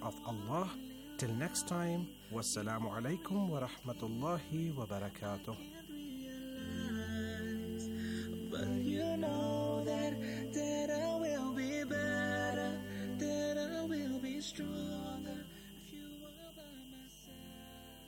of Allah. Till next time, wassalamu alaikum wa rahmatullahi wa barakatuh. But you know that I will be better, that I will be stronger if you are by my side.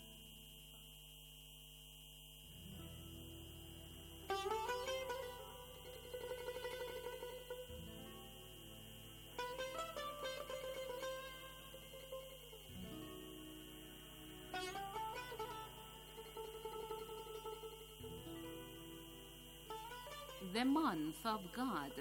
The month of God.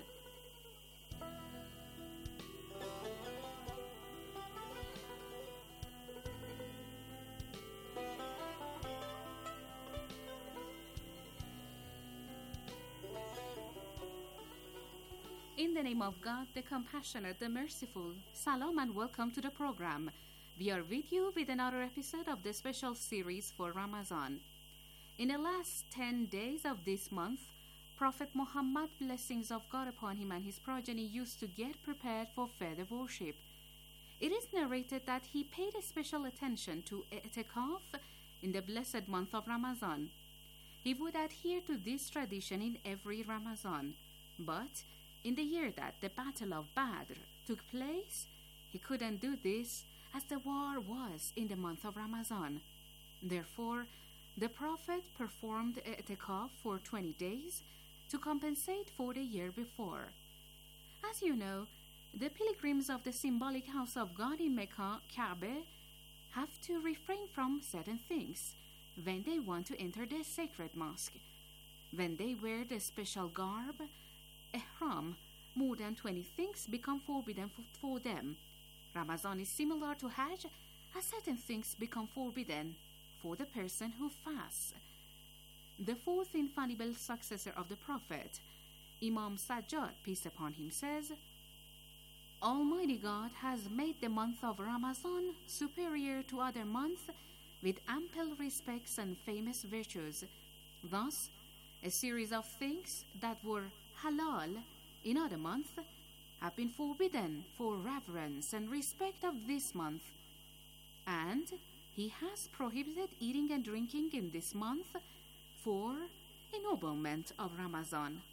In the name of God, the compassionate, the merciful, salam and welcome to the program. We are with you with another episode of the special series for Ramadan. In the last 10 days of this month, Prophet Muhammad, blessings of God upon him and his progeny, used to get prepared for further worship. It is narrated that he paid a special attention to i'tikaf in the blessed month of Ramadan. He would adhere to this tradition in every Ramadan, but in the year that the Battle of Badr took place, he couldn't do this as the war was in the month of Ramadan. Therefore, the Prophet performed i'tikaf for 20 days to compensate for the year before. As you know, the pilgrims of the symbolic house of God in Mecca, Kaaba, have to refrain from certain things when they want to enter the sacred mosque. When they wear the special garb, ihram, more than 20 things become forbidden for them. Ramadan is similar to Hajj, as certain things become forbidden for the person who fasts. The fourth infallible successor of the Prophet, Imam Sajjad, peace upon him, says, Almighty God has made the month of Ramadan superior to other months with ample respects and famous virtues. Thus, a series of things that were halal in other months have been forbidden for reverence and respect of this month. And he has prohibited eating and drinking in this month for ennoblement of Ramadan.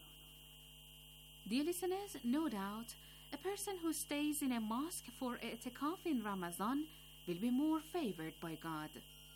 Dear listeners, no doubt, a person who stays in a mosque for i'tikaf in Ramadan will be more favored by God.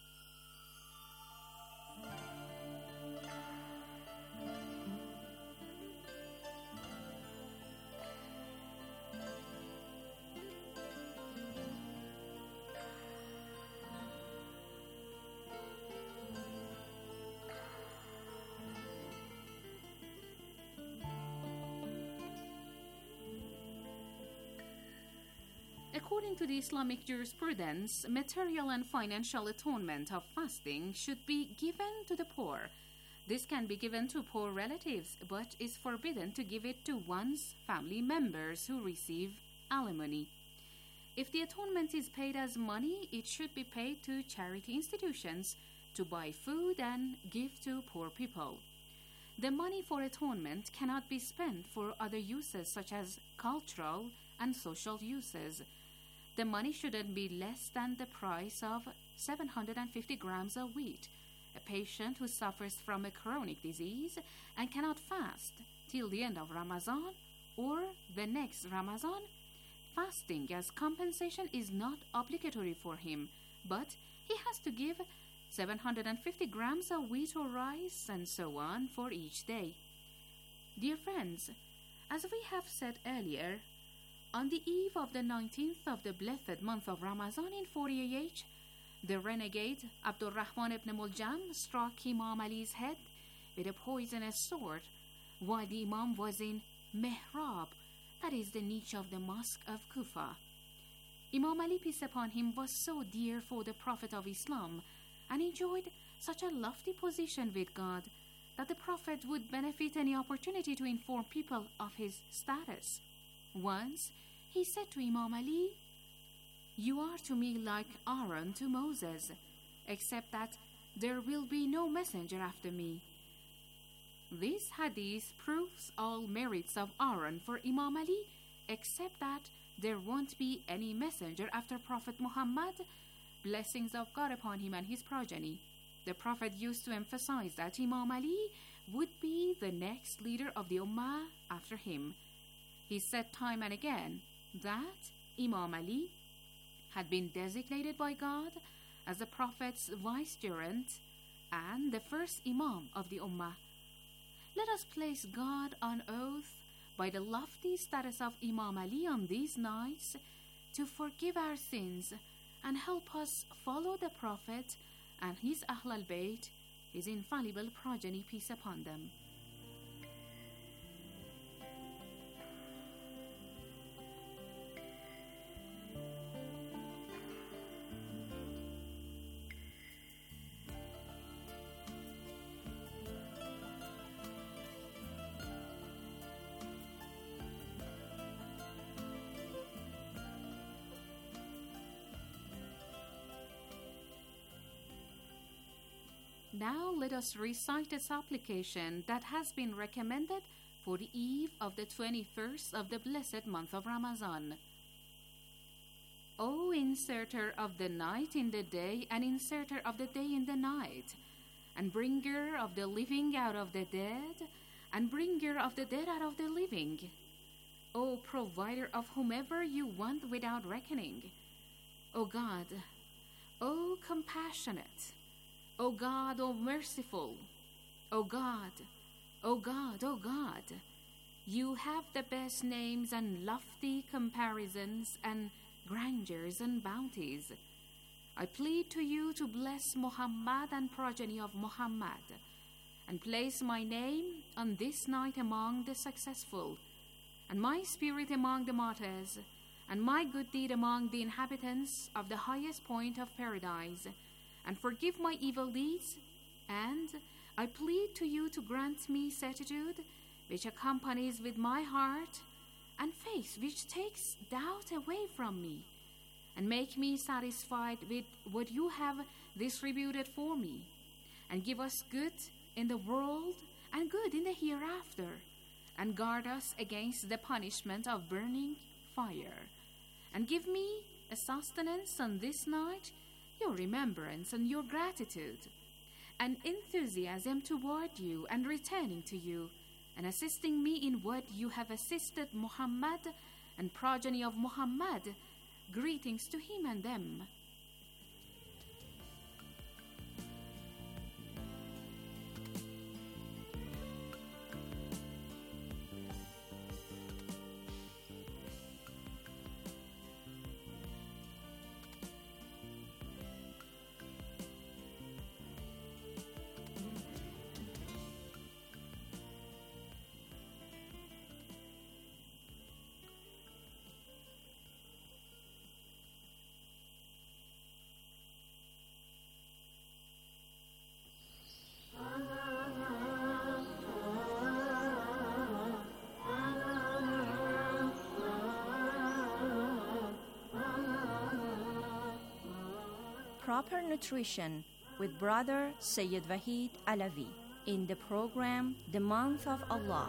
According to the Islamic jurisprudence, material and financial atonement of fasting should be given to the poor. This can be given to poor relatives, but is forbidden to give it to one's family members who receive alimony. If the atonement is paid as money, it should be paid to charity institutions to buy food and give to poor people. The money for atonement cannot be spent for other uses such as cultural and social uses. The money shouldn't be less than the price of 750 grams of wheat. A patient who suffers from a chronic disease and cannot fast till the end of Ramadan or the next Ramadan, fasting as compensation is not obligatory for him, but he has to give 750 grams of wheat or rice and so on for each day. Dear friends, as we have said earlier, on the eve of the 19th of the blessed month of Ramadan in 40 AH, the renegade Abdurrahman ibn Muljam struck Imam Ali's head with a poisonous sword while the Imam was in Mihrab, that is the niche of the mosque of Kufa. Imam Ali, peace upon him, was so dear for the Prophet of Islam and enjoyed such a lofty position with God that the Prophet would benefit any opportunity to inform people of his status. Once, he said to Imam Ali, "You are to me like Aaron to Moses, except that there will be no messenger after me." This hadith proves all merits of Aaron for Imam Ali, except that there won't be any messenger after Prophet Muhammad, blessings of God upon him and his progeny. The Prophet used to emphasize that Imam Ali would be the next leader of the Ummah after him. He said time and again that Imam Ali had been designated by God as the Prophet's vicegerent and the first Imam of the Ummah. Let us place God on oath by the lofty status of Imam Ali on these nights to forgive our sins and help us follow the Prophet and his Ahl al-Bayt, his infallible progeny, peace upon them. Now let us recite the supplication that has been recommended for the eve of the 21st of the blessed month of Ramadan. O inserter of the night in the day and inserter of the day in the night, and bringer of the living out of the dead, and bringer of the dead out of the living, O provider of whomever you want without reckoning, O God, O compassionate, O God, O merciful, O God, O God, O God, you have the best names and lofty comparisons and grandeurs and bounties. I plead to you to bless Muhammad and progeny of Muhammad, and place my name on this night among the successful, and my spirit among the martyrs, and my good deed among the inhabitants of the highest point of paradise, and forgive my evil deeds, and I plead to you to grant me certitude which accompanies with my heart, and faith which takes doubt away from me, and make me satisfied with what you have distributed for me, and give us good in the world and good in the hereafter, and guard us against the punishment of burning fire, and give me a sustenance on this night, your remembrance and your gratitude, and enthusiasm toward you and returning to you, and assisting me in what you have assisted Muhammad and progeny of Muhammad. Greetings to him and them. Proper Nutrition with Brother Sayyid Wahid Alavi in the program The Month of Allah.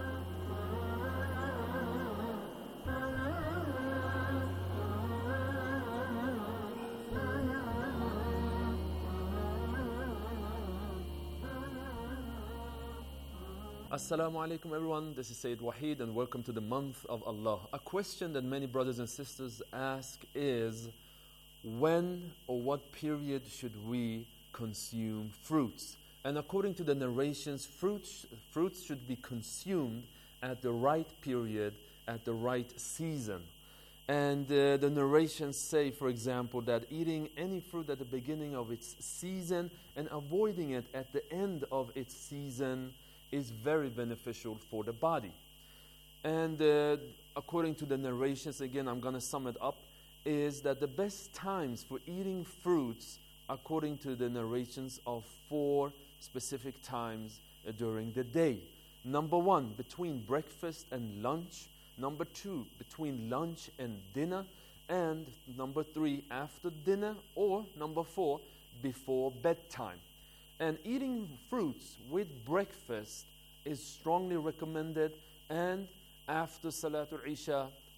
Assalamu alaikum everyone, this is Sayyid Wahid and welcome to the month of Allah. A question that many brothers and sisters ask is, when or what period should we consume fruits? And according to the narrations, fruits should be consumed at the right period, at the right season. And the narrations say, for example, that eating any fruit at the beginning of its season and avoiding it at the end of its season is very beneficial for the body. And according to the narrations, again, I'm going to sum it up, is that the best times for eating fruits, according to the narrations, of 4 specific times during the day. Number 1, between breakfast and lunch. Number 2, between lunch and dinner. And number 3, after dinner. Or number 4, before bedtime. And eating fruits with breakfast is strongly recommended, and after Salatul Isha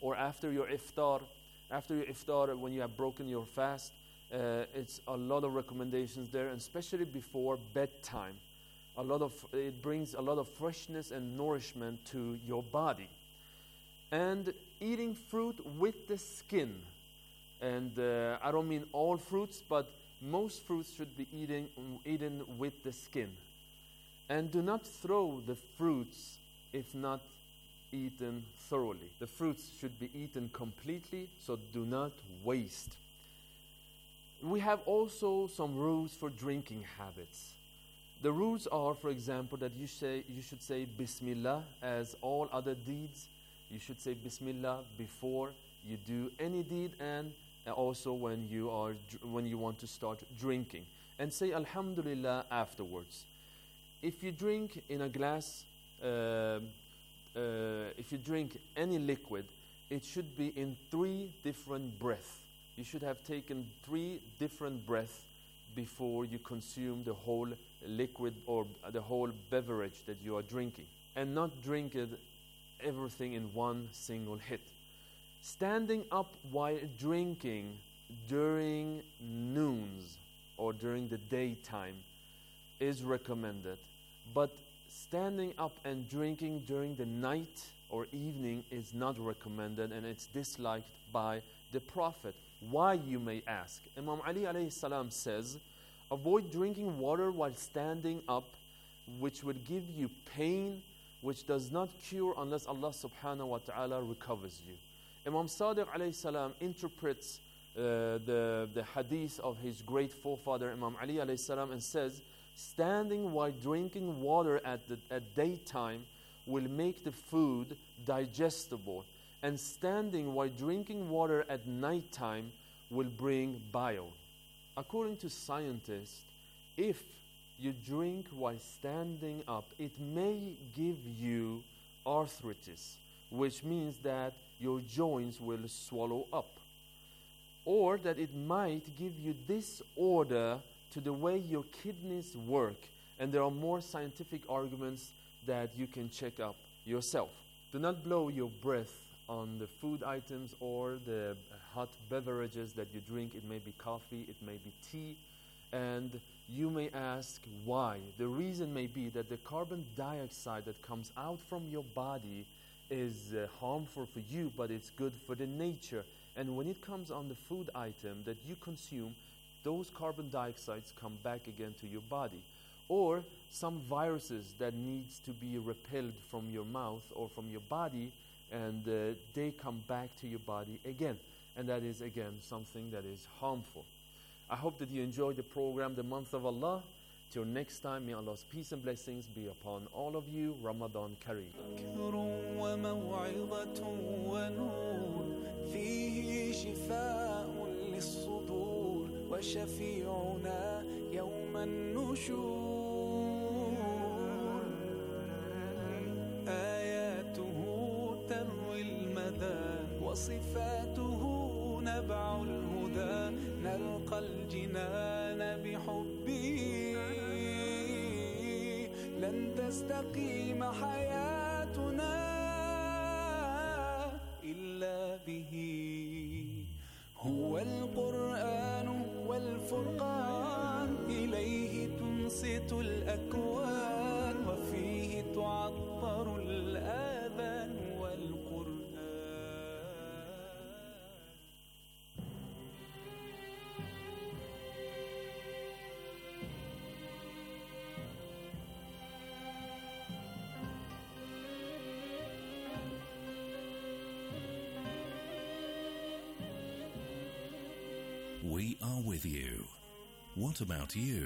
or after your iftar. After your iftar, when you have broken your fast, it's a lot of recommendations there, and especially before bedtime. It brings a lot of freshness and nourishment to your body. And eating fruit with the skin. And I don't mean all fruits, but most fruits should be eaten with the skin. And do not throw the fruits if not eaten thoroughly. The fruits should be eaten completely, so do not waste. We have also some rules for drinking habits. The rules are, for example, that you should say Bismillah as all other deeds. You should say Bismillah before you do any deed, and also when you want to start drinking. And say Alhamdulillah afterwards. If you drink in a glass, if you drink any liquid, it should be in 3 different breaths. You should have taken 3 different breaths before you consume the whole liquid or the whole beverage that you are drinking, and not drink it everything in one single hit. Standing up while drinking during noons or during the daytime is recommended, but standing up and drinking during the night or evening is not recommended, and it's disliked by the Prophet. Why, you may ask? Imam Ali alayhi salam says, avoid drinking water while standing up, which would give you pain, which does not cure unless Allah subhanahu wa ta'ala recovers you. Imam Sadiq alayhi salam interprets the hadith of his great forefather Imam Ali alayhi salam and says, standing while drinking water at daytime will make the food digestible, and standing while drinking water at nighttime will bring bile. According to scientists, if you drink while standing up, it may give you arthritis, which means that your joints will swallow up, or that it might give you disorder to the way your kidneys work. And there are more scientific arguments that you can check up yourself. Do not blow your breath on the food items or the hot beverages that you drink. It may be coffee, it may be tea, and you may ask why. The reason may be that the carbon dioxide that comes out from your body is harmful for you, but it's good for the nature. And when it comes on the food item that you consume, those carbon dioxides come back again to your body. Or some viruses that needs to be repelled from your mouth or from your body, and they come back to your body again. And that is, again, something that is harmful. I hope that you enjoyed the program, The Month of Allah. Till next time, may Allah's peace and blessings be upon all of you. Ramadan Kareem. وشفيعنا يوم النشور آياته تروي المدى وصفاته نبع الهدى نلقى الجنان بحبه لن تستقيم حياتنا إلا به هو القرآن والفرقان إليه تنصت الأكوان وفيه تعطر الآذان والقرآن. We are with you. What about you?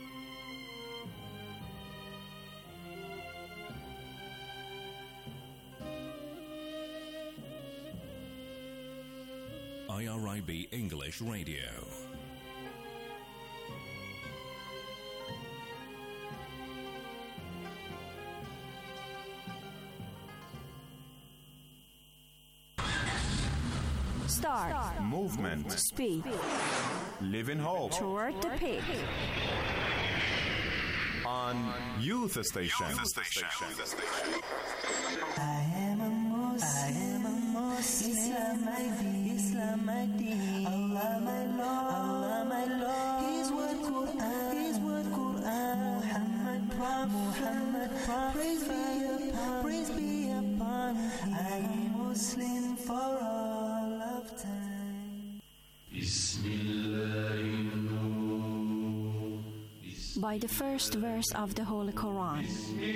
IRIB English Radio. Start. Movement. Speak. Live in hope. Toward the peak. On Youth Station. I am a Muslim. Islam my deen, Allah my Lord, His word Quran, Muhammad Prophet, praise be upon Him, I am Muslim for all of time. By the first verse of the Holy Quran,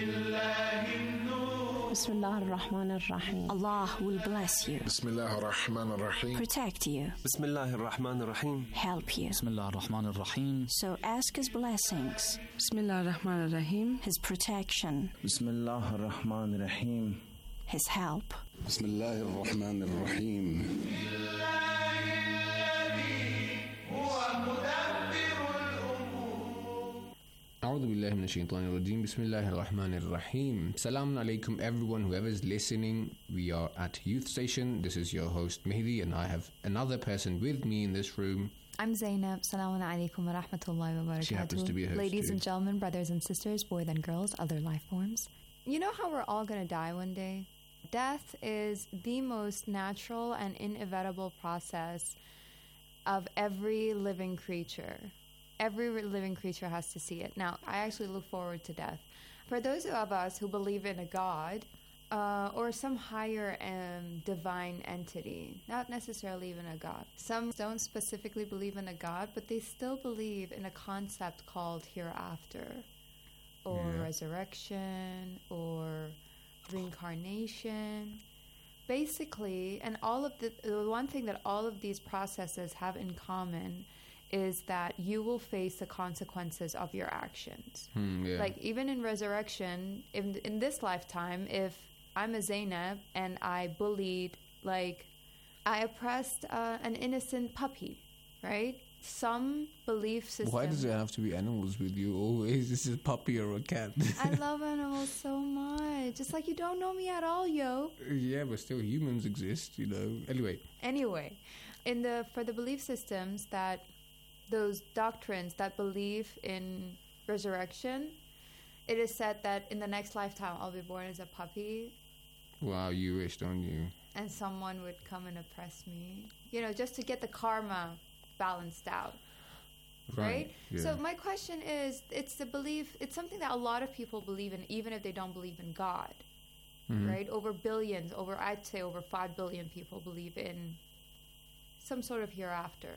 Bismillah ar-Rahman ar-Rahim. Allah will bless you, Bismillah ar-Rahman ar-Rahim. protect you, Bismillah ar-Rahman ar-Rahim. help you. Bismillah ar-Rahman ar-Rahim. So ask His blessings, Bismillah ar-Rahman ar-Rahim. His protection, Bismillah ar-Rahman ar-Rahim. His help. Bismillah ar-Rahman ar-Rahim. أعوذ بالله من الشيطان الرجيم بسم الله الرحمن الرحيم Salaam alaikum everyone, whoever is listening. We are at Youth Station. This is your host Mehdi, and I have another person with me in this room. I'm Zainab. Salaam alaikum wa rahmatullahi wa barakatuh. She happens to be a host Ladies too. and gentlemen, brothers and sisters, boys and girls, other life forms. You know how we're all going to die one day? Death is the most natural and inevitable process of every living creature. Every living creature has to see it. Now, I actually look forward to death. For those of us who believe in a God or some higher divine entity, not necessarily even a God. Some don't specifically believe in a God, but they still believe in a concept called hereafter, or resurrection, or reincarnation. Basically, and all of the one thing that all of these processes have in common is that you will face the consequences of your actions. Like even in resurrection, in this lifetime, if I'm a Zainab and I bullied, like I oppressed an innocent puppy, right? Some belief system. Why does it have to be animals with you always? This is a puppy or a cat. I love animals so much. Just like you don't know me at all, yo. Yeah, but still humans exist, you know. Anyway, for the belief systems that those doctrines that believe in resurrection, it is said that in the next lifetime I'll be born as a puppy. Wow, you wish, don't you? And someone would come and oppress me, just to get the karma balanced out. Right? Yeah. So my question is, it's the belief, it's something that a lot of people believe in, even if they don't believe in God. Right? Over billions, I'd say over 5 billion people believe in some sort of hereafter.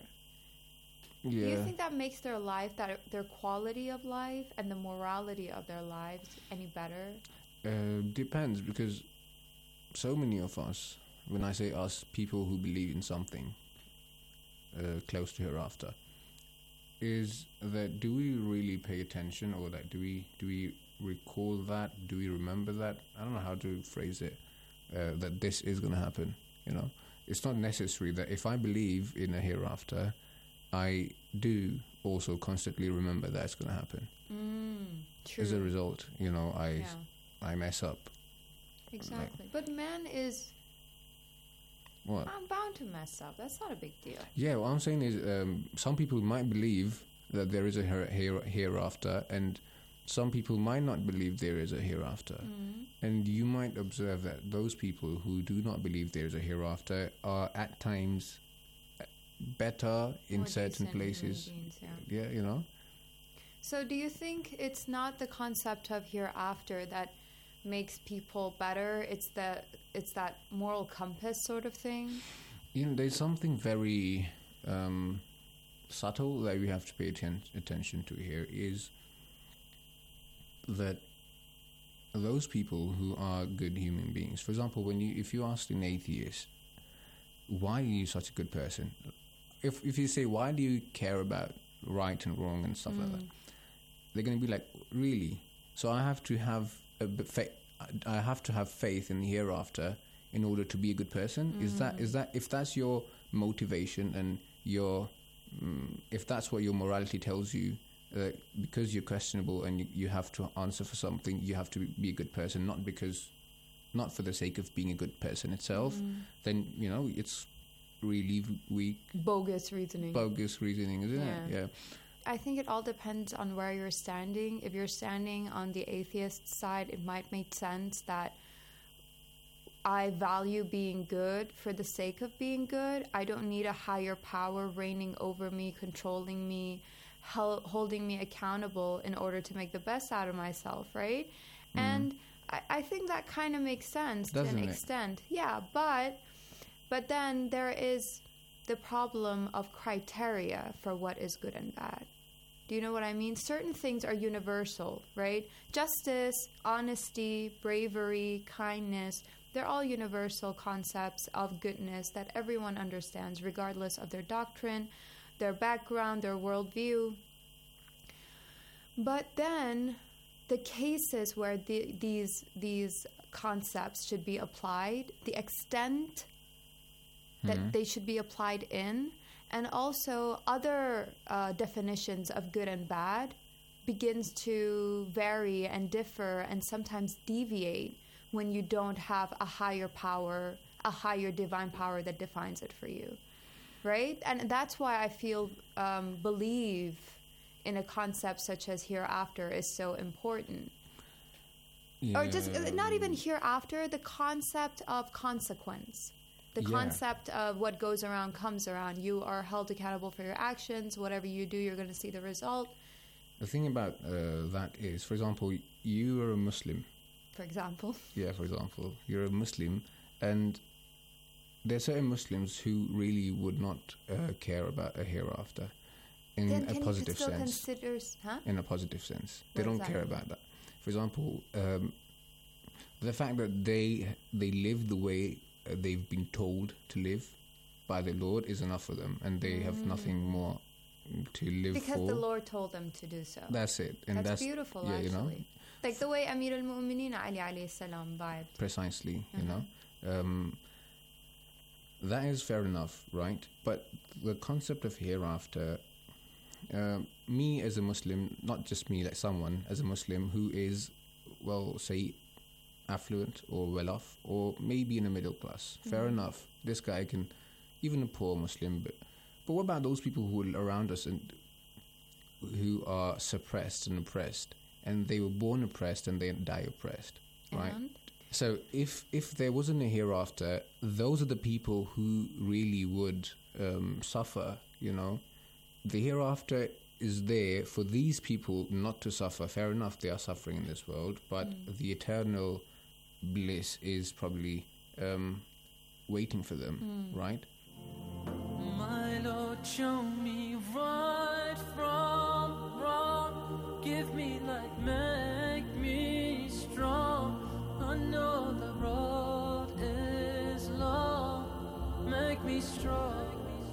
Yeah. Do you think that makes their life, their quality of life and the morality of their lives any better? Depends, because so many of us, when I say us, people who believe in something close to hereafter, is that do we really pay attention, or that do we recall that? Do we remember that? I don't know how to phrase it. That this is going to happen. It's not necessary that if I believe in a hereafter, I do also constantly remember that it's going to happen. True. As a result, I mess up. Exactly. But man is what? I'm bound to mess up. That's not a big deal. Yeah, what I'm saying is some people might believe that there is a hereafter, and some people might not believe there is a hereafter. And you might observe that those people who do not believe there is a hereafter are at times better in certain places. Yeah, So do you think it's not the concept of hereafter that makes people better? It's that moral compass sort of thing? There's something very subtle that we have to pay attention to here, is that those people who are good human beings, for example, if you ask an atheist, why are you such a good person? If you say, why do you care about right and wrong and stuff like that, they're going to be like, really? So I have to have faith in the hereafter in order to be a good person? Is that if that's your motivation and if that's what your morality tells you, because you're questionable and you have to answer for something, you have to be a good person, not for the sake of being a good person itself, then it's really weak. Bogus reasoning, isn't it? Yeah. I think it all depends on where you're standing. If you're standing on the atheist side, it might make sense that I value being good for the sake of being good. I don't need a higher power reigning over me, controlling me, holding me accountable in order to make the best out of myself, right? And I think that kind of makes sense to an extent. Yeah, but then there is the problem of criteria for what is good and bad. Do you know what I mean? Certain things are universal, right? Justice, honesty, bravery, kindness, they're all universal concepts of goodness that everyone understands, regardless of their doctrine, their background, their worldview. But then the cases where these concepts should be applied, the extent that they should be applied in, and also other definitions of good and bad begins to vary and differ and sometimes deviate when you don't have a higher power, a higher divine power that defines it for you, right? And that's why I feel believe in a concept such as hereafter is so important. Yeah. Or just not even hereafter, the concept of consequence. The concept of what goes around comes around. You are held accountable for your actions. Whatever you do, you're going to see the result. The thing about that is, for example, you are a Muslim. For example. Yeah, for example. You're a Muslim, and there are certain Muslims who really would not care about a hereafter in a positive sense. In a positive sense. They don't care about that. For example, the fact that they live the way they've been told to live by the Lord is enough for them, and they have nothing more to live because for. The Lord told them to do so. That's it. And that's beautiful, actually. You know? Like the way Amir al-Mu'mineen Ali alayhi salam vibed. Precisely, you know. That is fair enough, right? But the concept of hereafter, me as a Muslim, not just me, like someone as a Muslim who is, well, say, affluent or well off, or maybe in the middle class. Fair enough. This guy can, even a poor Muslim, but what about those people who are around us and who are suppressed and oppressed, and they were born oppressed and they die oppressed, right? So if there wasn't a hereafter, those are the people who really would suffer, you know. The hereafter is there for these people not to suffer. Fair enough, they are suffering in this world, but the eternal bliss is probably waiting for them, right? My Lord, show me right from wrong. Give me light, make me strong. I know the road is long. Make me strong.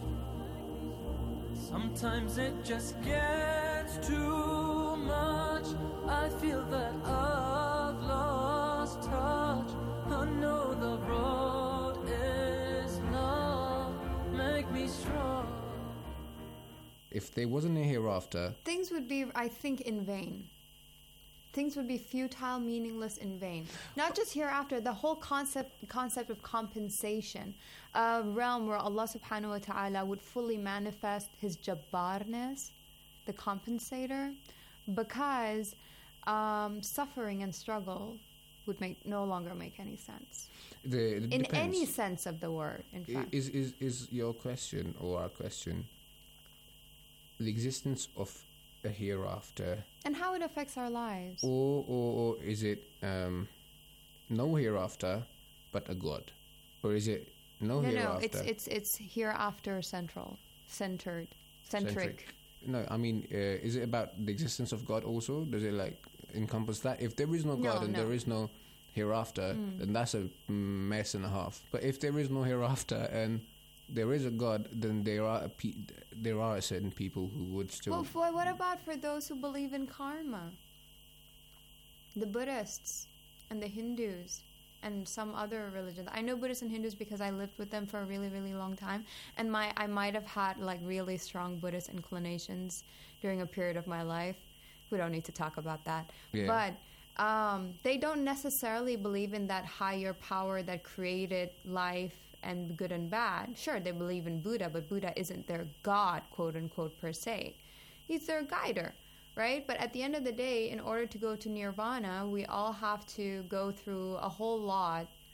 Sometimes it just gets too much. I feel that I've lost touch. I know the road is long. Make me strong. If there wasn't a hereafter, things would be, I think, in vain. Things would be futile, meaningless, in vain. Not just hereafter, the whole concept of compensation. A realm where Allah subhanahu wa ta'ala would fully manifest His jabbarness, the compensator, because suffering and struggle would no longer make any sense. In any sense of the word, in fact. Is your question, or our question, the existence of a hereafter, and how it affects our lives, or is it no hereafter but a God, or is it hereafter? It's hereafter centric. No, I mean, is it about the existence of God also? Does it like encompass that? If there is no God and there is no hereafter, then that's a mess and a half. But if there is no hereafter and there is a God, then there are certain people who would still... Well, what about for those who believe in karma? The Buddhists and the Hindus and some other religions. I know Buddhists and Hindus because I lived with them for a really, really long time, and I might have had like really strong Buddhist inclinations during a period of my life. We don't need to talk about that. Yeah. But they don't necessarily believe in that higher power that created life and good and bad. Sure, they believe in Buddha, but Buddha isn't their God, quote unquote, per se. He's their guider, right? But at the end of the day, in order to go to nirvana, we all have to go through a whole lot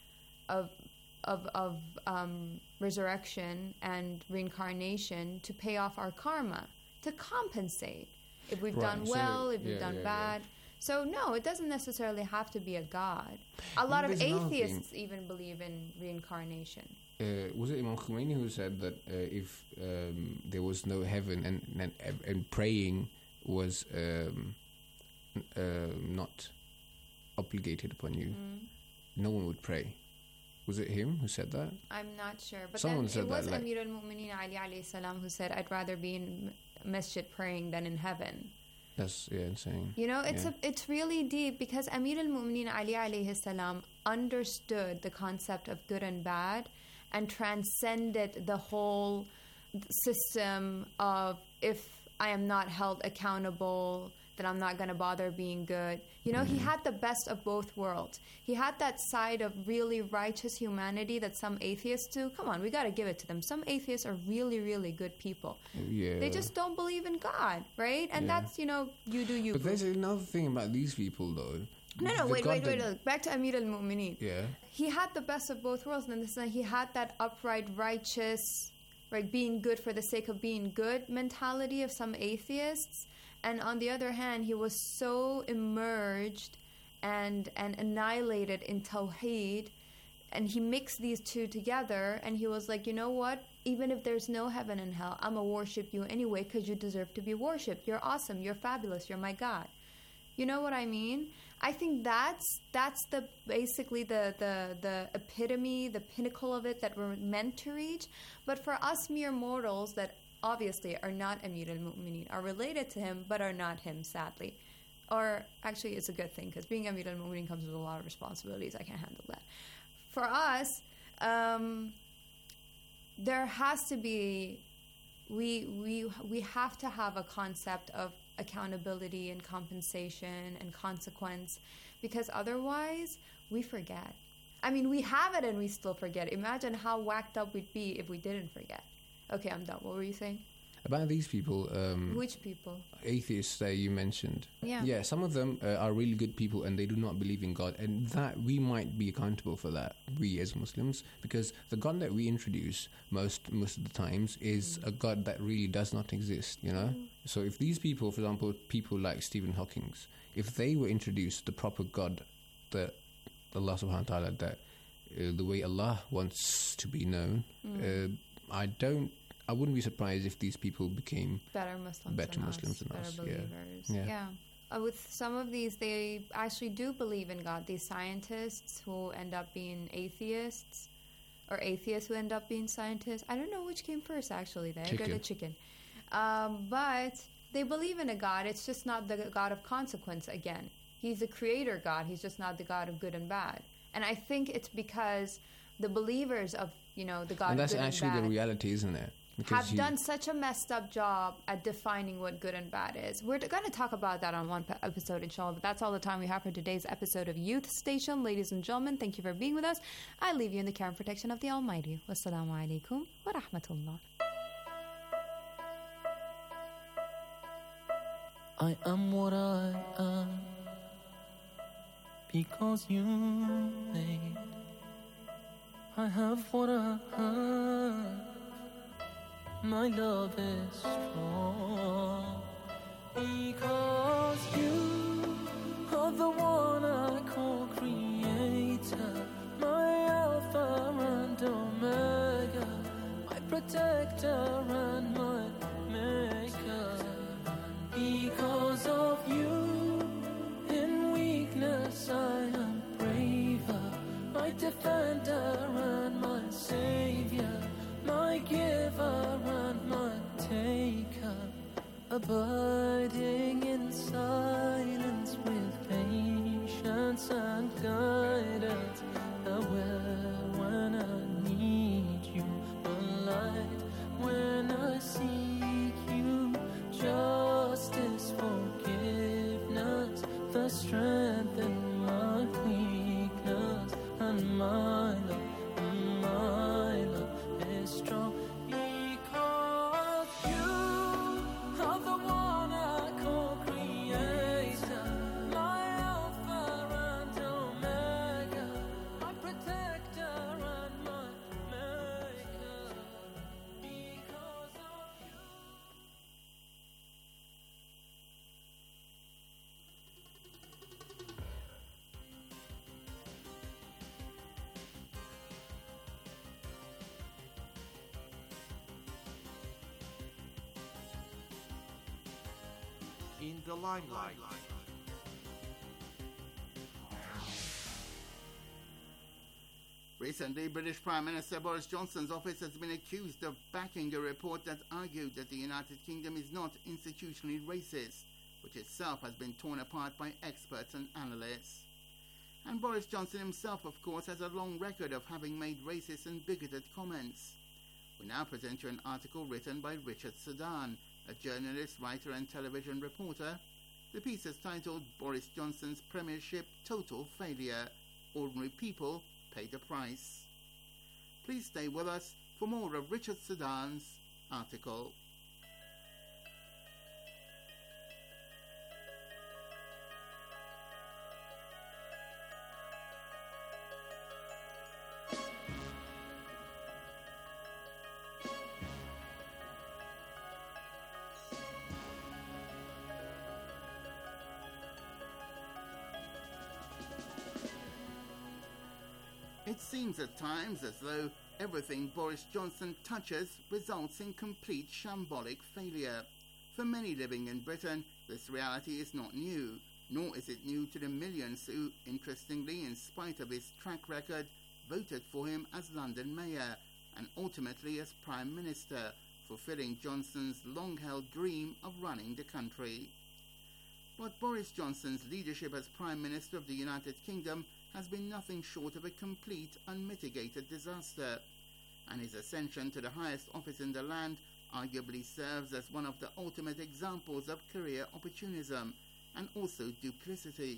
resurrection and reincarnation to pay off our karma, to compensate if we've done well, if we've done bad. So no, it doesn't necessarily have to be a god. A lot of atheists even believe in reincarnation. Was it Imam Khomeini who said that if there was no heaven and praying was not obligated upon you, no one would pray? Was it him who said that? I'm not sure, but someone then said it was that, Amir al-Mu'mineen Ali alayhi salam who said, "I'd rather be in masjid praying than in heaven." That's insane. You know, it's really deep, because Amir al-Mu'mineen Ali alayhi salam understood the concept of good and bad and transcended the whole system of, if I am not held accountable, then I'm not going to bother being good. You know, he had the best of both worlds. He had that side of really righteous humanity that some atheists do. Come on, we got to give it to them. Some atheists are really, really good people. Yeah. They just don't believe in God, right? And that's, you know, you do you. But there's another thing about these people, though. No, wait. Back to Amir al-Mu'mineen. Yeah. He had the best of both worlds. And he had that upright, righteous, right, being good for the sake of being good mentality of some atheists. And on the other hand, he was so immersed and annihilated in Tawheed, and he mixed these two together, and he was like, you know what? Even if there's no heaven and hell, I'm going to worship you anyway because you deserve to be worshipped. You're awesome. You're fabulous. You're my God. You know what I mean? I think that's the basically the epitome, the pinnacle of it that we're meant to reach. But for us mere mortals that obviously are not Amir al-Mu'mineen, are related to him, but are not him, sadly. Or actually, it's a good thing, because being Amir al-Mu'mineen comes with a lot of responsibilities. I can't handle that. For us, there has to be, we have to have a concept of accountability and compensation and consequence, because otherwise, we forget. I mean, we have it and we still forget. Imagine how whacked up we'd be if we didn't forget. Okay, I'm done. What were you saying? About these people. Which people? Atheists that you mentioned. Yeah. Yeah, some of them are really good people and they do not believe in God. And that we might be accountable for that, we as Muslims, because the God that we introduce most of the times is a God that really does not exist, you know? So if these people, for example, people like Stephen Hawking, if they were introduced the proper God that Allah subhanahu wa ta'ala, that the way Allah wants to be known, I wouldn't be surprised if these people became better Muslims than us. Better believers. Yeah. With some of these, they actually do believe in God. These scientists who end up being atheists, or atheists who end up being scientists. I don't know which came first, actually. The egg or the chicken. But they believe in a God. It's just not the God of consequence again. He's a creator God. He's just not the God of good and bad. And I think it's because the believers of, the God of good and bad. And that's actually the reality, isn't it? Because have done such a messed up job at defining what good and bad is. We're going to talk about that on one episode, inshallah. But that's all the time we have for today's episode of Youth Station. Ladies and gentlemen, thank you for being with us. I leave you in the care and protection of the Almighty. Wassalamu alaikum wa rahmatullah. I am what I am because you made. I have what I have. My love is strong because you are the one I call creator, my Alpha and Omega, my protector and my maker. Because of you, in weakness I am braver, my defender and my savior, my giver and my taker, abiding in silence with patience and guidance, aware when I need you, a light when I seek you, justice, forgiveness, the strength in my weakness, and my love strong because you are the one I call creator, my Alpha and Omega, my protector in the limelight. Recently, British Prime Minister Boris Johnson's office has been accused of backing a report that argued that the United Kingdom is not institutionally racist, which itself has been torn apart by experts and analysts. And Boris Johnson himself, of course, has a long record of having made racist and bigoted comments. We now present you an article written by Richard Sedan, a journalist, writer and television reporter. The piece is titled Boris Johnson's Premiership Total Failure. Ordinary People Pay the Price. Please stay with us for more of Richard Sedan's article. It seems at times as though everything Boris Johnson touches results in complete shambolic failure. For many living in Britain, this reality is not new, nor is it new to the millions who, interestingly, in spite of his track record, voted for him as London Mayor and ultimately as Prime Minister, fulfilling Johnson's long-held dream of running the country. But Boris Johnson's leadership as Prime Minister of the United Kingdom has been nothing short of a complete, unmitigated disaster, and his ascension to the highest office in the land arguably serves as one of the ultimate examples of career opportunism and also duplicity.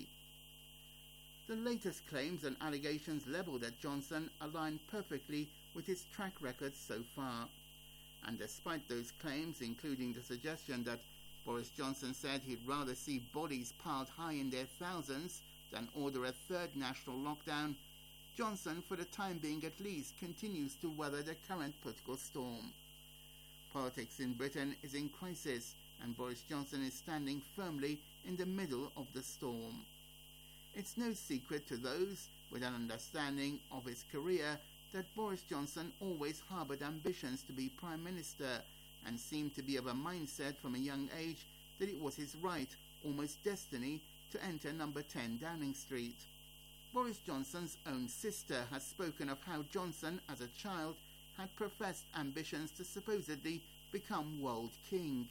The latest claims and allegations levelled at Johnson align perfectly with his track record so far, and despite those claims, including the suggestion that Boris Johnson said he'd rather see bodies piled high in their thousands than order a third national lockdown, Johnson, for the time being at least, continues to weather the current political storm. Politics in Britain is in crisis, and Boris Johnson is standing firmly in the middle of the storm. It's no secret to those with an understanding of his career that Boris Johnson always harboured ambitions to be Prime Minister and seemed to be of a mindset from a young age that it was his right, almost destiny, to enter number 10 Downing Street. Boris Johnson's own sister has spoken of how Johnson, as a child, had professed ambitions to supposedly become world king.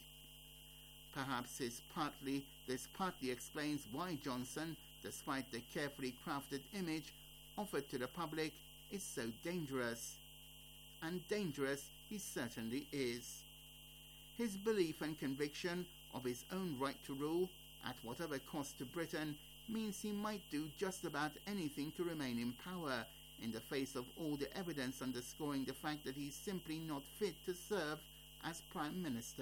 Perhaps this partly explains why Johnson, despite the carefully crafted image offered to the public, is so dangerous. And dangerous he certainly is. His belief and conviction of his own right to rule, at whatever cost to Britain, means he might do just about anything to remain in power, in the face of all the evidence underscoring the fact that he's simply not fit to serve as Prime Minister.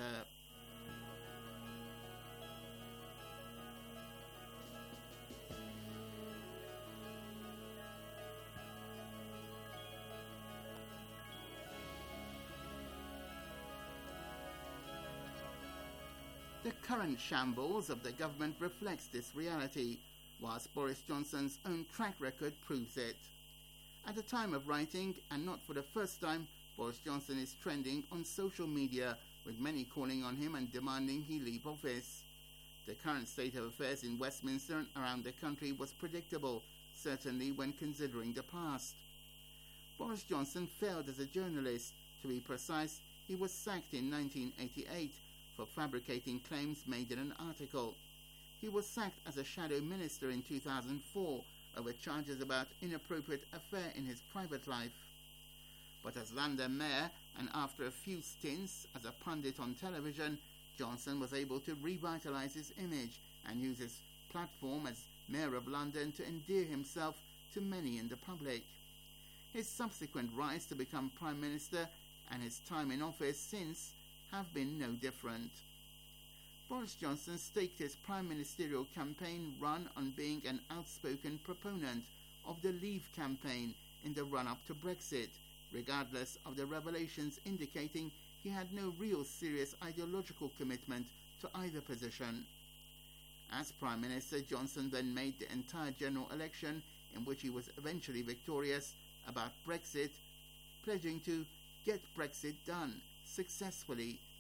The current shambles of the government reflects this reality, whilst Boris Johnson's own track record proves it. At the time of writing, and not for the first time, Boris Johnson is trending on social media, with many calling on him and demanding he leave office. The current state of affairs in Westminster and around the country was predictable, certainly when considering the past. Boris Johnson failed as a journalist. To be precise, he was sacked in 1988 for fabricating claims made in an article. He was sacked as a shadow minister in 2004 over charges about inappropriate affair in his private life. But as London Mayor, and after a few stints as a pundit on television, Johnson was able to revitalise his image and use his platform as Mayor of London to endear himself to many in the public. His subsequent rise to become Prime Minister and his time in office since have been no different. Boris Johnson staked his prime ministerial campaign run on being an outspoken proponent of the Leave campaign in the run-up to Brexit, regardless of the revelations indicating he had no real serious ideological commitment to either position. As Prime Minister, Johnson then made the entire general election, in which he was eventually victorious, about Brexit, pledging to get Brexit done successfully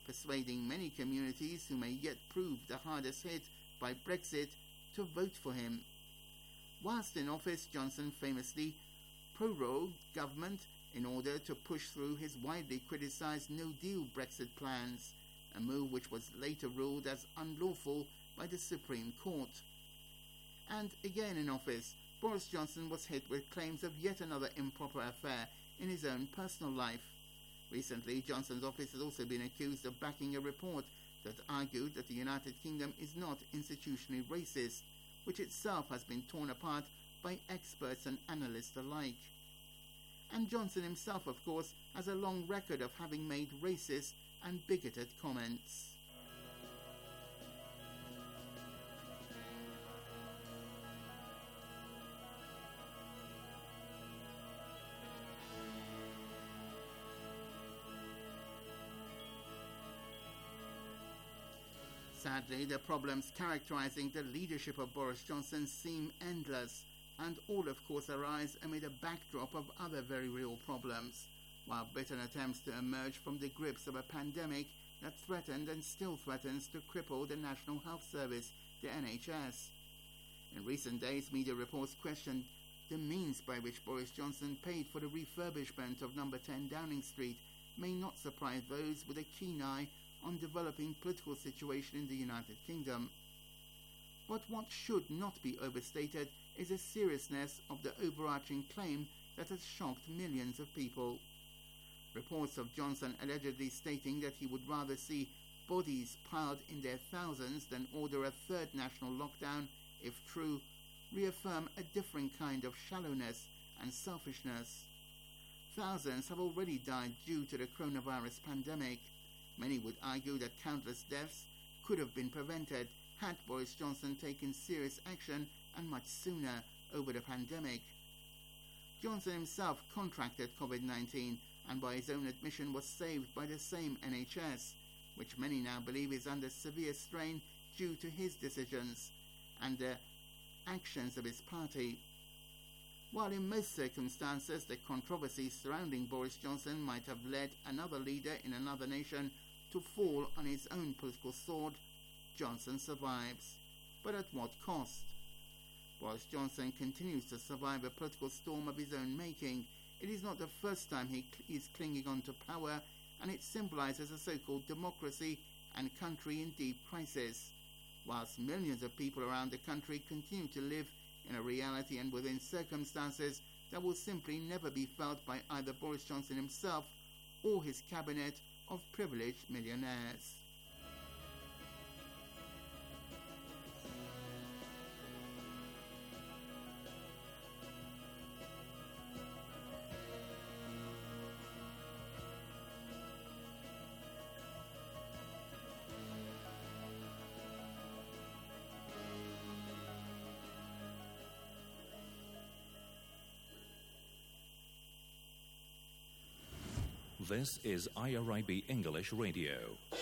persuading many communities who may yet prove the hardest hit by Brexit to vote for him. Whilst in office, Johnson famously prorogued government in order to push through his widely criticised no-deal Brexit plans, a move which was later ruled as unlawful by the Supreme Court. And again in office, Boris Johnson was hit with claims of yet another improper affair in his own personal life. Recently, Johnson's office has also been accused of backing a report that argued that the United Kingdom is not institutionally racist, which itself has been torn apart by experts and analysts alike. And Johnson himself, of course, has a long record of having made racist and bigoted comments. Sadly, the problems characterizing the leadership of Boris Johnson seem endless, and all of course arise amid a backdrop of other very real problems, while Britain attempts to emerge from the grips of a pandemic that threatened and still threatens to cripple the National Health Service, the NHS. In recent days, media reports questioned the means by which Boris Johnson paid for the refurbishment of number 10 Downing Street may not surprise those with a keen eye on developing political situation in the United Kingdom. But what should not be overstated is the seriousness of the overarching claim that has shocked millions of people. Reports of Johnson allegedly stating that he would rather see bodies piled in their thousands than order a third national lockdown, if true, reaffirm a different kind of shallowness and selfishness. Thousands have already died due to the coronavirus pandemic. Many would argue that countless deaths could have been prevented had Boris Johnson taken serious action and much sooner over the pandemic. Johnson himself contracted COVID-19 and by his own admission was saved by the same NHS, which many now believe is under severe strain due to his decisions and the actions of his party. While in most circumstances the controversies surrounding Boris Johnson might have led another leader in another nation to fall on his own political sword, Johnson survives. But at what cost? Boris Johnson continues to survive a political storm of his own making. It is not the first time he is clinging on to power, and it symbolizes a so-called democracy and country in deep crisis. Whilst millions of people around the country continue to live in a reality and within circumstances that will simply never be felt by either Boris Johnson himself or his cabinet of privileged millionaires. This is IRIB English Radio.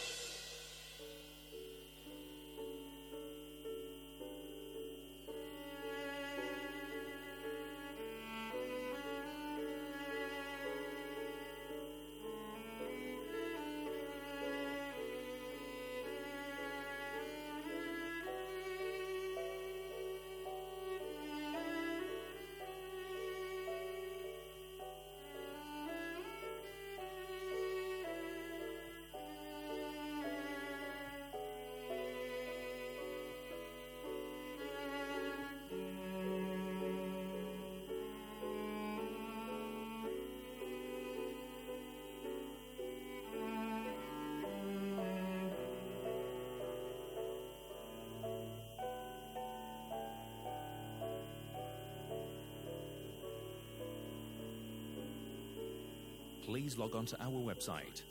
Please log on to our website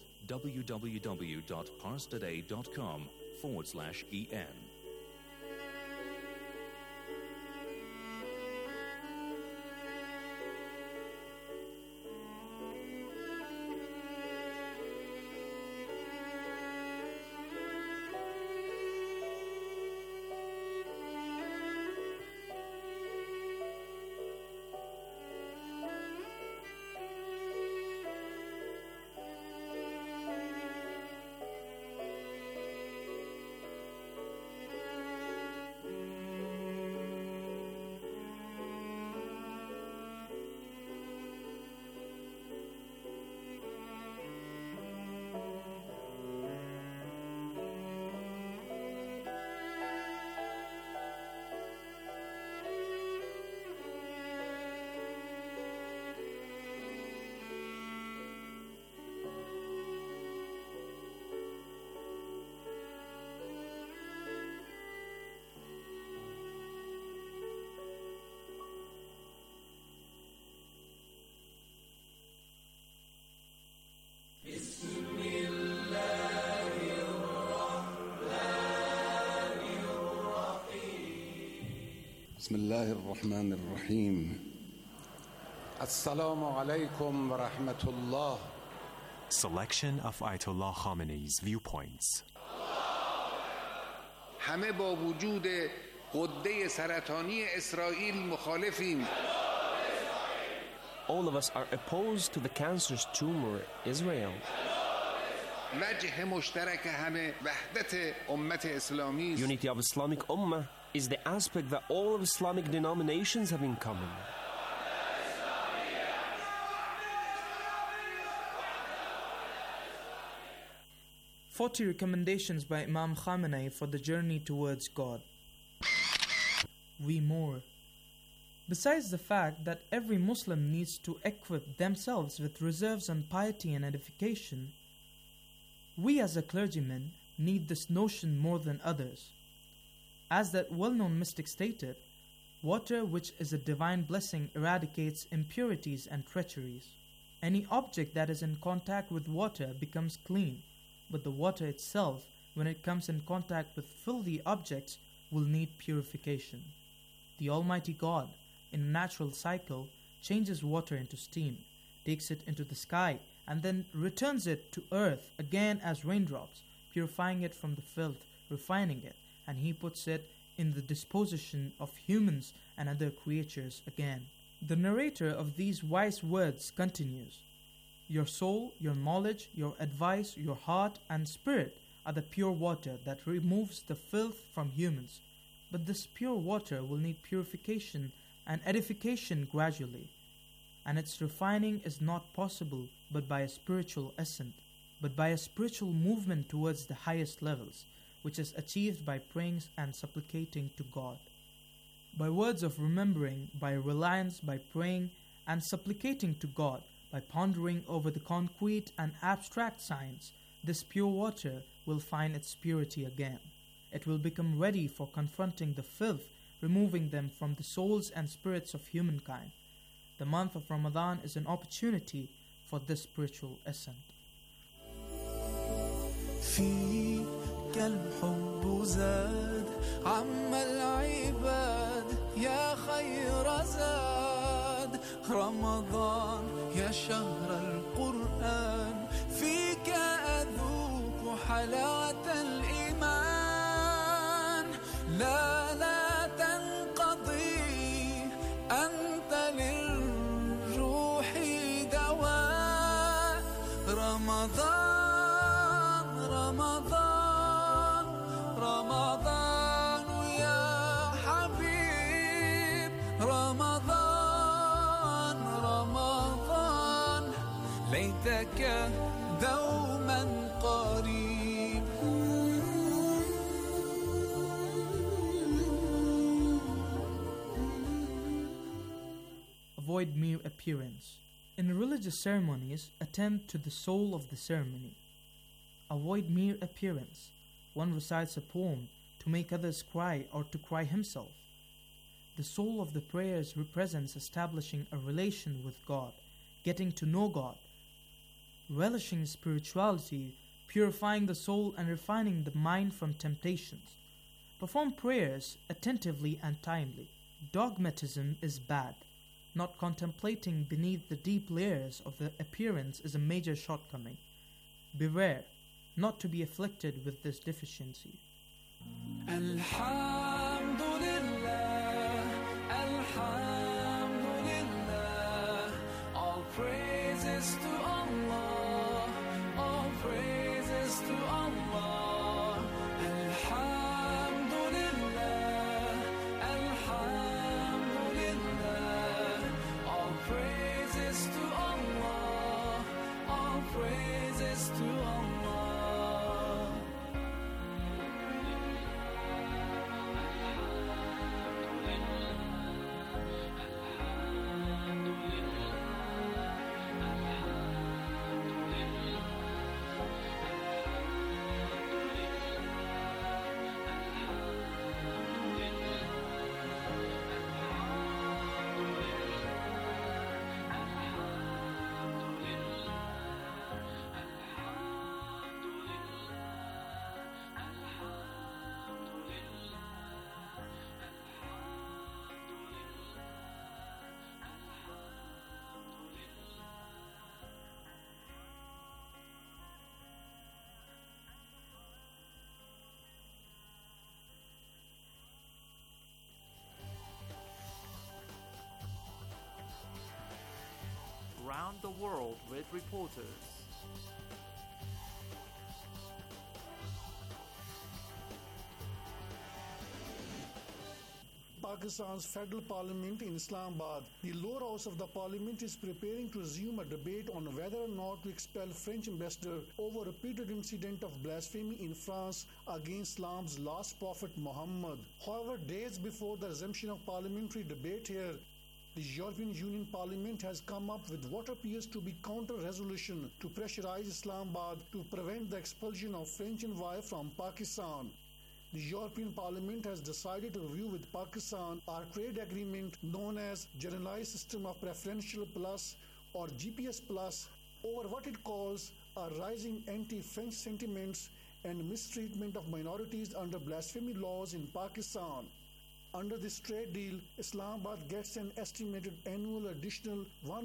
www.parstoday.com/en. بسم الله الرحمن الرحيم السلام عليكم ورحمة الله. Selection of Ayatollah Khamenei's viewpoints. همه با وجود غده سرطانی اسرائیل مخالفیم. All of us are opposed to the cancerous tumor Israel. وجه مشترک همه وحدت امت اسلامی است. Unity of Islamic Ummah is the aspect that all of Islamic denominations have in common. 40 recommendations by Imam Khamenei for the journey towards God. We more. Besides the fact that every Muslim needs to equip themselves with reserves on piety and edification, we as a clergyman need this notion more than others. As that well-known mystic stated, water which is a divine blessing eradicates impurities and treacheries. Any object that is in contact with water becomes clean, but the water itself, when it comes in contact with filthy objects, will need purification. The Almighty God, in a natural cycle, changes water into steam, takes it into the sky, and then returns it to earth again as raindrops, purifying it from the filth, refining it, and He puts it in the disposition of humans and other creatures again. The narrator of these wise words continues, "Your soul, your knowledge, your advice, your heart and spirit are the pure water that removes the filth from humans. But this pure water will need purification and edification gradually, and its refining is not possible but by a spiritual ascent, but by a spiritual movement towards the highest levels, which is achieved by praying and supplicating to God. By words of remembering, by reliance, by praying and supplicating to God, by pondering over the concrete and abstract science, this pure water will find its purity again. It will become ready for confronting the filth, removing them from the souls and spirits of humankind. The month of Ramadan is an opportunity for this spiritual ascent." فيك الحب زاد عم العباد يا خير زاد رمضان يا شهر القرآن فيك أذوق حلاوة الإيمان لا تنقضي أنت للروح دواء رمضان يا حبيب رمضان ليتك دوما قريب. Avoid mere appearance. In religious ceremonies, attend to the soul of the ceremony. Avoid mere appearance. One recites a poem to make others cry or to cry himself. The soul of the prayers represents establishing a relation with God, getting to know God, relishing spirituality, purifying the soul and refining the mind from temptations. Perform prayers attentively and timely. Dogmatism is bad. Not contemplating beneath the deep layers of the appearance is a major shortcoming. Beware not to be afflicted with this deficiency. Alhamdulillah, Alhamdulillah, all praises to Allah, all praises to Allah. Alhamdulillah, Alhamdulillah, all praises to Allah, all praises to Allah. around the world with reporters. Pakistan's federal parliament in Islamabad. The lower house of the parliament is preparing to resume a debate on whether or not to expel French ambassador over a repeated incident of blasphemy in France against Islam's last prophet Muhammad. However, days before the resumption of parliamentary debate here, the European Union Parliament has come up with what appears to be counter-resolution to pressurize Islamabad to prevent the expulsion of French envoy from Pakistan. The European Parliament has decided to review with Pakistan our trade agreement known as Generalized System of Preferential Plus or GPS Plus over what it calls a rising anti-French sentiments and mistreatment of minorities under blasphemy laws in Pakistan. Under this trade deal, Islamabad gets an estimated annual additional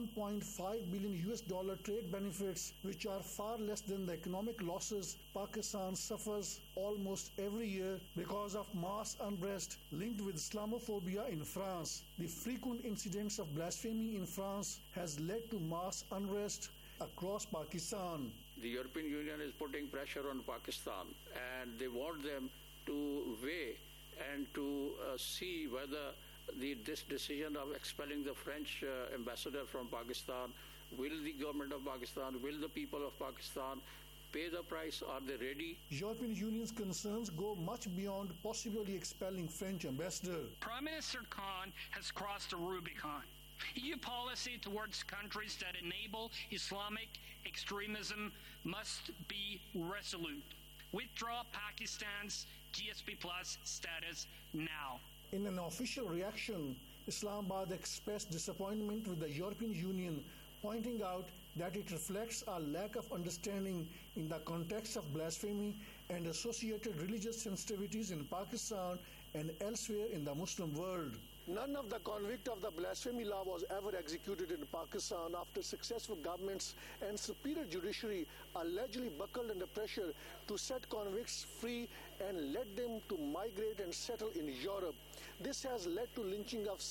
$1.5 billion trade benefits, which are far less than the economic losses Pakistan suffers almost every year because of mass unrest linked with Islamophobia in France. The frequent incidents of blasphemy in France has led to mass unrest across Pakistan. The European Union is putting pressure on Pakistan, and they want them to weigh and to see whether this decision of expelling the French ambassador from Pakistan, will the government of Pakistan, will the people of Pakistan pay the price? Are they ready? European Union's concerns go much beyond possibly expelling French ambassador. Prime Minister Khan has crossed the Rubicon. EU policy towards countries that enable Islamic extremism must be resolute. Withdraw Pakistan's GSP Plus status now. In an official reaction, Islamabad expressed disappointment with the European Union, pointing out that it reflects a lack of understanding in the context of blasphemy and associated religious sensitivities in Pakistan and elsewhere in the Muslim world. None of the convict of the blasphemy law was ever executed in Pakistan after successful governments and superior judiciary allegedly buckled under pressure to set convicts free and led them to migrate and settle in Europe. This has led to lynching of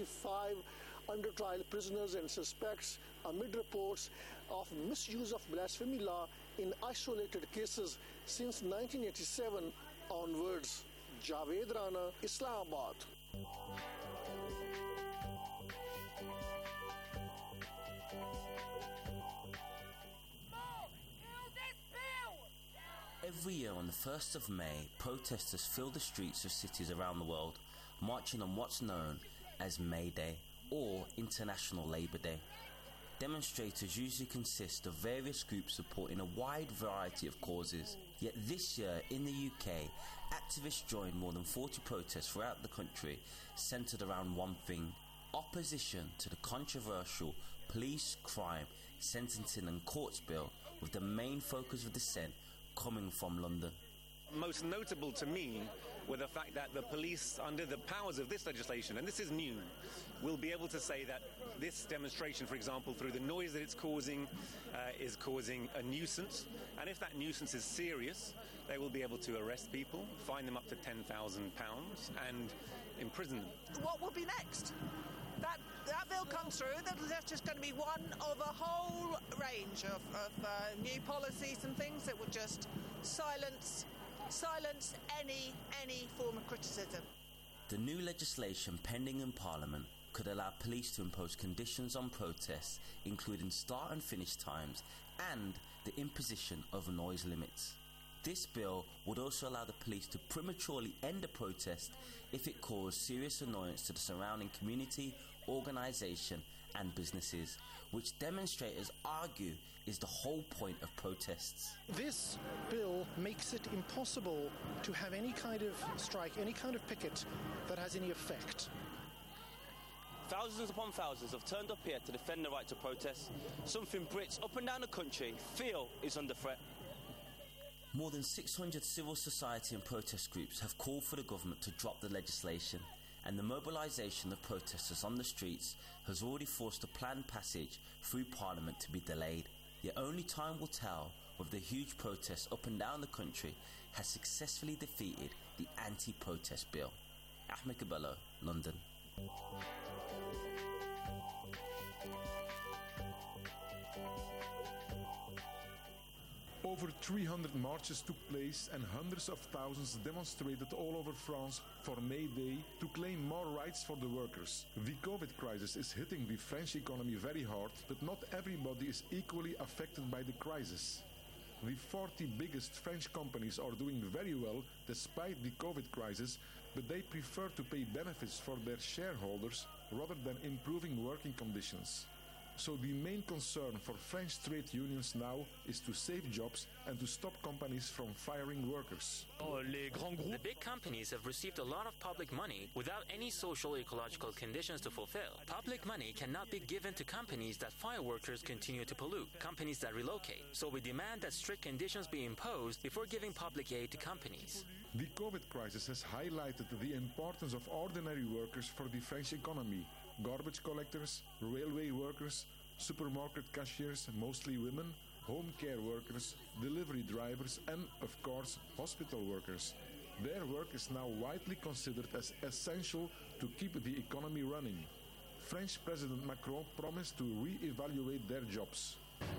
75 under trial prisoners and suspects amid reports of misuse of blasphemy law in isolated cases since 1987 onwards. Javed Rana, Islamabad. Every year on the 1st of May, protesters fill the streets of cities around the world, marching on what's known as May Day or International Labour Day. Demonstrators usually consist of various groups supporting a wide variety of causes. Yet this year in the UK, activists joined more than 40 protests throughout the country centred around one thing: opposition to the controversial police, crime, sentencing and courts bill, with the main focus of dissent coming from London. Most notable to me were the fact that the police, under the powers of this legislation, and this is new, will be able to say that this demonstration, for example, through the noise that it's causing, is causing a nuisance. And if that nuisance is serious, they will be able to arrest people, fine them up to £10,000 and imprison them. What will be next? That bill comes through, that's just going to be one of a whole range of new policies and things that would just silence any form of criticism. The new legislation pending in Parliament could allow police to impose conditions on protests, including start and finish times and the imposition of noise limits. This bill would also allow the police to prematurely end a protest if it caused serious annoyance to the surrounding community, organisation and businesses, which demonstrators argue is the whole point of protests. This bill makes it impossible to have any kind of strike, any kind of picket that has any effect. Thousands upon thousands have turned up here to defend the right to protest, something Brits up and down the country feel is under threat. More than 600 civil society and protest groups have called for the government to drop the legislation, and the mobilisation of protesters on the streets has already forced the planned passage through Parliament to be delayed. Yet only time will tell whether the huge protests up and down the country has successfully defeated the anti-protest bill. Ahmed Cabello, London. Over 300 marches took place and hundreds of thousands demonstrated all over France for May Day to claim more rights for the workers. The COVID crisis is hitting the French economy very hard, but not everybody is equally affected by the crisis. The 40 biggest French companies are doing very well despite the COVID crisis, but they prefer to pay benefits for their shareholders rather than improving working conditions. So the main concern for French trade unions now is to save jobs and to stop companies from firing workers. The big companies have received a lot of public money without any social ecological conditions to fulfill. Public money cannot be given to companies that fire workers continue to pollute, companies that relocate. So we demand that strict conditions be imposed before giving public aid to companies. The COVID crisis has highlighted the importance of ordinary workers for the French economy. Garbage collectors, railway workers, supermarket cashiers, mostly women, home care workers, delivery drivers, and, of course, hospital workers. Their work is now widely considered as essential to keep the economy running. French President Macron promised to re-evaluate their jobs.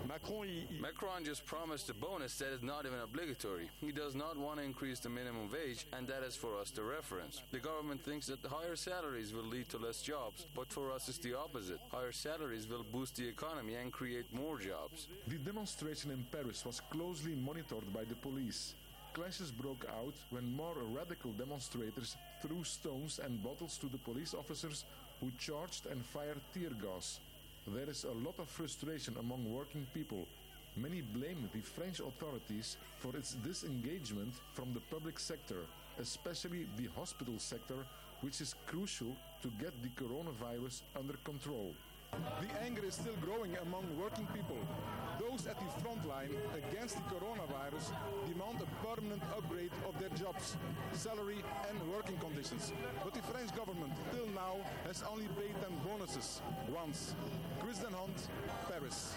Macron just promised a bonus that is not even obligatory. He does not want to increase the minimum wage, and that is for us the reference. The government thinks that higher salaries will lead to less jobs, but for us it's the opposite. Higher salaries will boost the economy and create more jobs. The demonstration in Paris was closely monitored by the police. Clashes broke out when more radical demonstrators threw stones and bottles to the police officers who charged and fired tear gas. There is a lot of frustration among working people. Many blame the French authorities for its disengagement from the public sector, especially the hospital sector, which is crucial to get the coronavirus under control. The anger is still growing among working people. Those at the front line against the coronavirus demand a permanent upgrade of their jobs, salary and working conditions. But the French government till now has only paid them bonuses once. Chris Den Hond, Paris.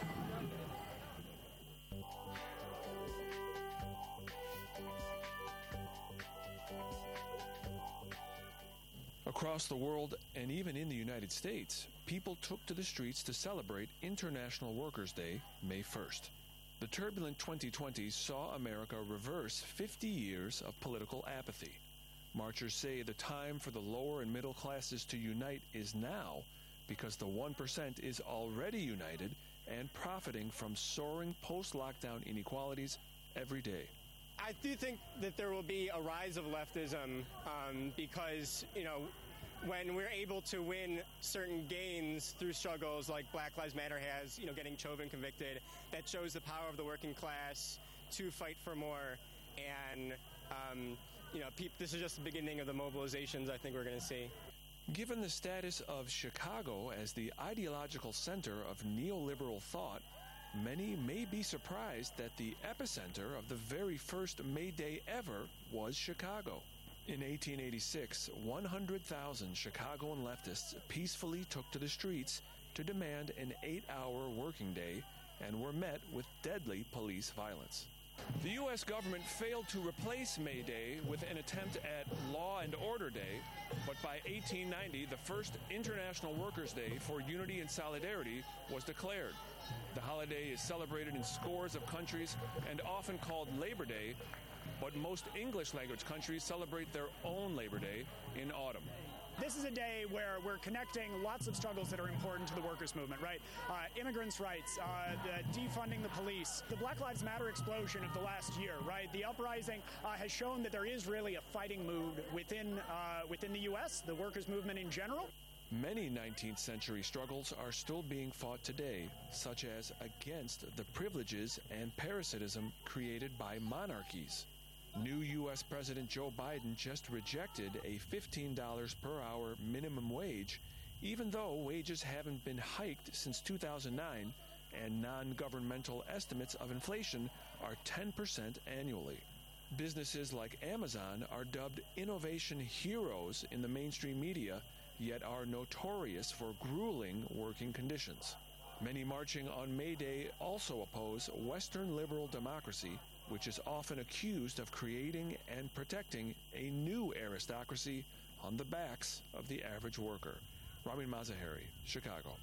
Across the world, and even in the United States, people took to the streets to celebrate International Workers' Day, May 1st. The turbulent 2020 saw America reverse 50 years of political apathy. Marchers say the time for the lower and middle classes to unite is now, because the 1% is already united and profiting from soaring post-lockdown inequalities every day. I do think that there will be a rise of leftism because, when we're able to win certain gains through struggles like Black Lives Matter has, getting Chauvin convicted, that shows the power of the working class to fight for more. And, this is just the beginning of the mobilizations I think we're going to see. Given the status of Chicago as the ideological center of neoliberal thought, many may be surprised that the epicenter of the very first May Day ever was Chicago. In 1886, 100,000 Chicagoan leftists peacefully took to the streets to demand an 8-hour working day and were met with deadly police violence. The U.S. government failed to replace May Day with an attempt at Law and Order Day, but by 1890, the first International Workers' Day for Unity and Solidarity was declared. The holiday is celebrated in scores of countries and often called Labor Day, but most English-language countries celebrate their own Labor Day in autumn. This is a day where we're connecting lots of struggles that are important to the workers' movement, right? Immigrants' rights, the defunding the police, the Black Lives Matter explosion of the last year, right? The uprising has shown that there is really a fighting mood within the U.S., the workers' movement in general. Many 19th century struggles are still being fought today, such as against the privileges and parasitism created by monarchies. New U.S. President Joe Biden just rejected a $15 per hour minimum wage, even though wages haven't been hiked since 2009, and non-governmental estimates of inflation are 10% annually. Businesses like Amazon are dubbed innovation heroes in the mainstream media, yet are notorious for grueling working conditions. Many marching on May Day also oppose Western liberal democracy, which is often accused of creating and protecting a new aristocracy on the backs of the average worker. Ramin Mazaheri, Chicago.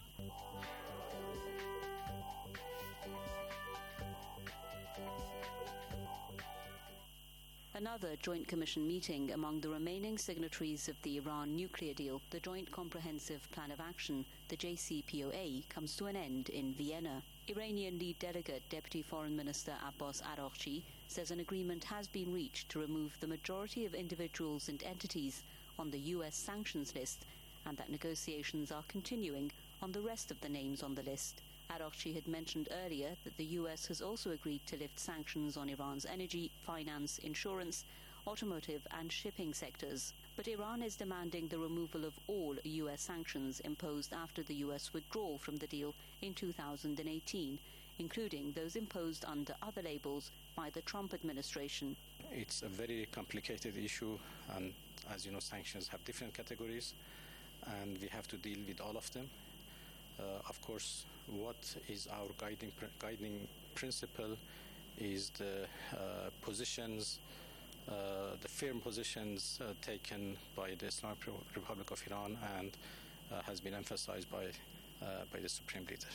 Another Joint Commission meeting among the remaining signatories of the Iran nuclear deal, the Joint Comprehensive Plan of Action, the JCPOA, comes to an end in Vienna. Iranian lead delegate Deputy Foreign Minister Abbas Araghchi says an agreement has been reached to remove the majority of individuals and entities on the US sanctions list, and that negotiations are continuing on the rest of the names on the list. Araghchi had mentioned earlier that the US has also agreed to lift sanctions on Iran's energy, finance, insurance, automotive and shipping sectors. But Iran is demanding the removal of all US sanctions imposed after the US withdrawal from the deal in 2018, including those imposed under other labels by the Trump administration. It's a very complicated issue, and as you know, sanctions have different categories, and we have to deal with all of them. Of course, what is our guiding principle is the positions, the firm positions taken by the Islamic Republic of Iran, and has been emphasized by the Supreme Leader.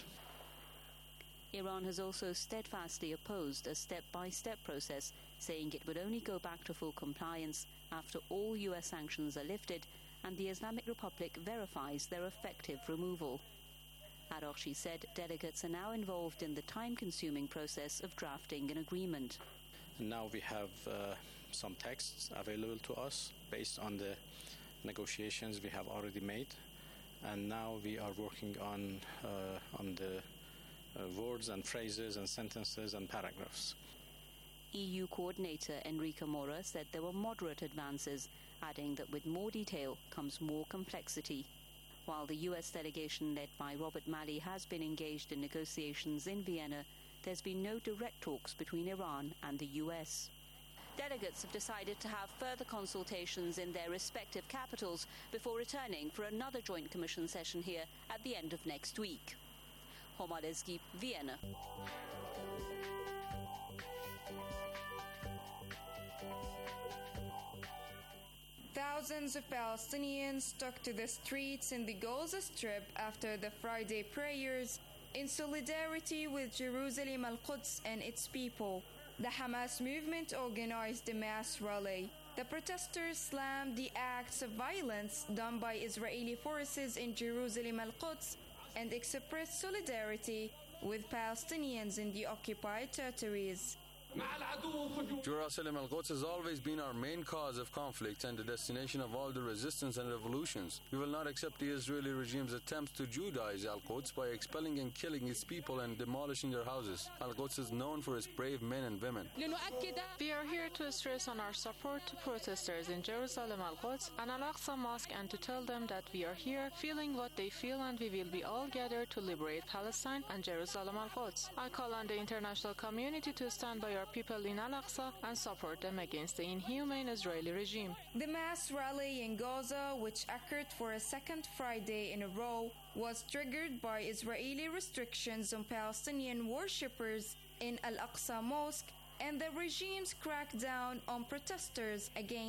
Iran has also steadfastly opposed a step-by-step process, saying it would only go back to full compliance after all US sanctions are lifted and the Islamic Republic verifies their effective removal. Araghchi said delegates are now involved in the time-consuming process of drafting an agreement. Now we have some texts available to us based on the negotiations we have already made, and now we are working on the words and phrases and sentences and paragraphs. EU coordinator Enrique Mora said there were moderate advances, adding that with more detail comes more complexity. While the US delegation led by Robert Malley has been engaged in negotiations in Vienna, there's been no direct talks between Iran and the US. Delegates have decided to have further consultations in their respective capitals before returning for another Joint Commission session here at the end of next week. Homa Lezgi, Vienna. Thousands of Palestinians took to the streets in the Gaza Strip after the Friday prayers in solidarity with Jerusalem Al-Quds and its people. The Hamas movement organized a mass rally. The protesters slammed the acts of violence done by Israeli forces in Jerusalem Al-Quds and expressed solidarity with Palestinians in the occupied territories. Jerusalem Al-Quds has always been our main cause of conflict and the destination of all the resistance and revolutions. We will not accept the Israeli regime's attempts to Judaize Al-Quds by expelling and killing its people and demolishing their houses. Al-Quds is known for its brave men and women. We are here to stress on our support to protesters in Jerusalem Al-Quds and Al-Aqsa Mosque, and to tell them that we are here feeling what they feel, and we will be all gathered to liberate Palestine and Jerusalem Al-Quds. I call on the international community to stand by our people in Al-Aqsa and support them against the inhumane Israeli regime. The mass rally in Gaza, which occurred for a second Friday in a row, was triggered by Israeli restrictions on Palestinian worshippers in Al-Aqsa Mosque and the regime's crackdown on protesters against